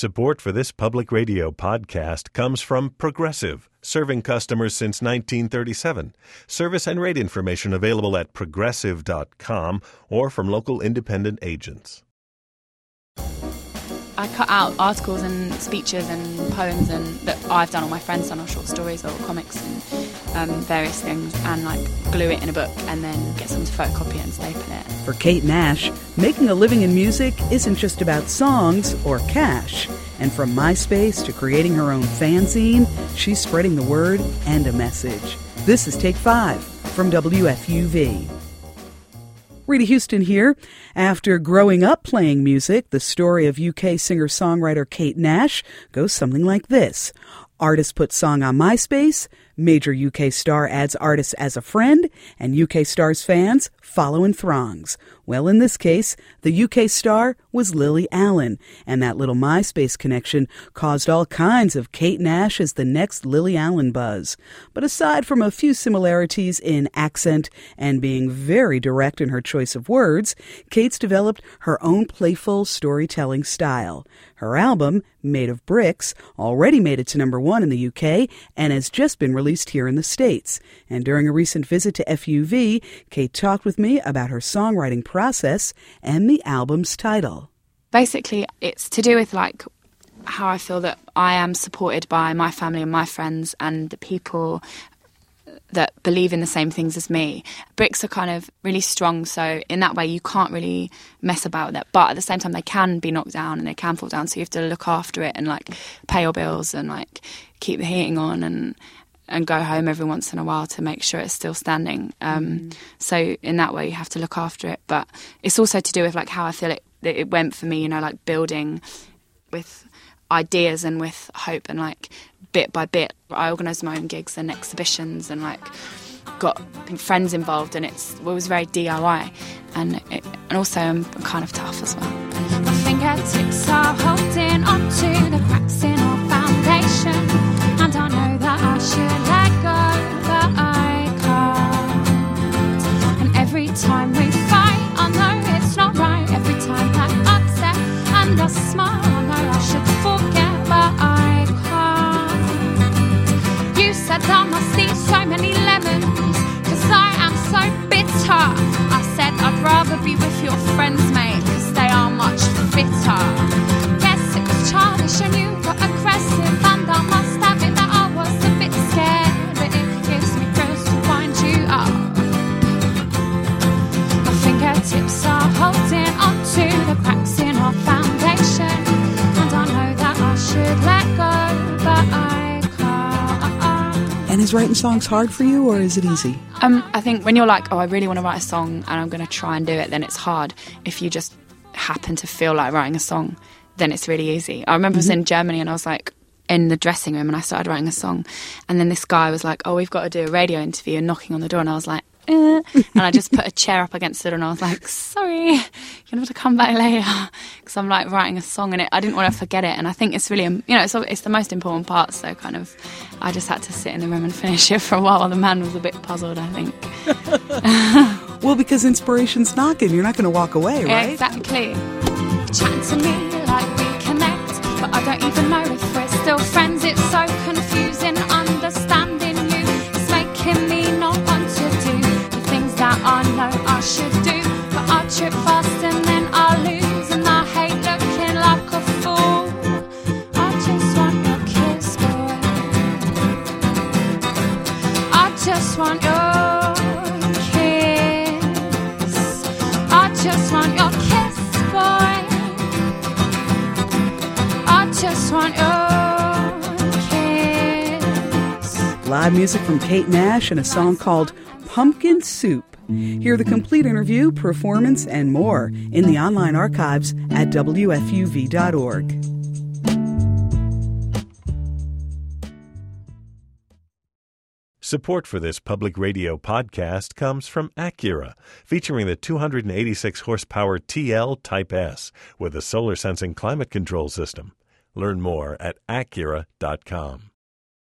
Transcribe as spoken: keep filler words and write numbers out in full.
Support for this public radio podcast comes from Progressive, serving customers since nineteen thirty-seven. Service and rate information available at progressive dot com or from local independent agents. I cut out articles and speeches and poems and that I've done, or my friends done, or short stories or comics and um, various things, and like glue it in a book and then get someone to photocopy it and staple it. For Kate Nash, making a living in music isn't just about songs or cash. And from MySpace to creating her own fanzine, she's spreading the word and a message. This is Take Five from W F U V. Rita Houston here. After growing up playing music, the story of U K singer-songwriter Kate Nash goes something like this. Artist puts song on MySpace, major U K star adds artist as a friend, and U K star's fans follow in throngs. Well, in this case, the U K star was Lily Allen, and that little MySpace connection caused all kinds of Kate Nash as the next Lily Allen buzz. But aside from a few similarities in accent and being very direct in her choice of words, Kate's developed her own playful storytelling style. Her album, Made of Bricks, already made it to number one in the U K and has just been released here in the States. And during a recent visit to F U V, Kate talked with me about her songwriting process and the album's title. Basically, it's to do with like how I feel that I am supported by my family and my friends and the people that believe in the same things as me. Bricks are kind of really strong, so in that way you can't really mess about with it, but at the same time they can be knocked down and they can fall down, so you have to look after it and like pay your bills and like keep the heating on and and go home every once in a while to make sure it's still standing. Um, mm. So in that way you have to look after it, but it's also to do with like how I feel it, it went for me, you know, like building with ideas and with hope, and like bit by bit I organised my own gigs and exhibitions and like got friends involved, and it's it was very D I Y, and it, and also I'm kind of tough as well. My fingertips are holding onto the cracks in our foundation, and I know that I should let go, but I can't. And every time we fight, I know it's not right. Every time that upset and I smile, I know I should forget, but I can't. You said I must eat so many lemons, cause I am so bitter. I said I'd rather be with your friends, mate, cause they are much fitter. Guess it was childish and you got aggressive, and I must admit that I was a bit scared, but it gives me thrills to wind you up. My fingertips are holding onto the cracks in our foundation, and I know that I should let go, but I And is writing songs hard for you, or is it easy? Um, I think when you're like, oh, I really want to write a song and I'm going to try and do it, then it's hard. If you just happen to feel like writing a song, then it's really easy. I remember mm-hmm. I was in Germany and I was like in the dressing room and I started writing a song, and then this guy was like, oh, we've got to do a radio interview, and knocking on the door, and I was like, eh. And I just put a chair up against it and I was like, sorry, you're going to have to come back later, because I'm like writing a song and it, I didn't want to forget it. And I think it's really, you know, it's, it's the most important part, so kind of I just had to sit in the room and finish it for a while. The man was a bit puzzled, I think. Well, because inspiration's knocking, you're not going to walk away, right? Exactly. Chatting to me like we connect, but I don't even know if we're still friends. It's so confusing understanding you. It's making me not want to do the things that I know I should do, but I trip fast and then I lose, and I hate looking like a fool. I just want your kiss, boy. I just want your kiss. I just want your kiss, boy. I just want your kiss. Live music from Kate Nash and a song called Pumpkin Soup. Hear the complete interview, performance, and more in the online archives at W F U V dot org. Support for this public radio podcast comes from Acura, featuring the two hundred eighty-six horsepower T L Type S with a solar sensing climate control system. Learn more at Acura dot com.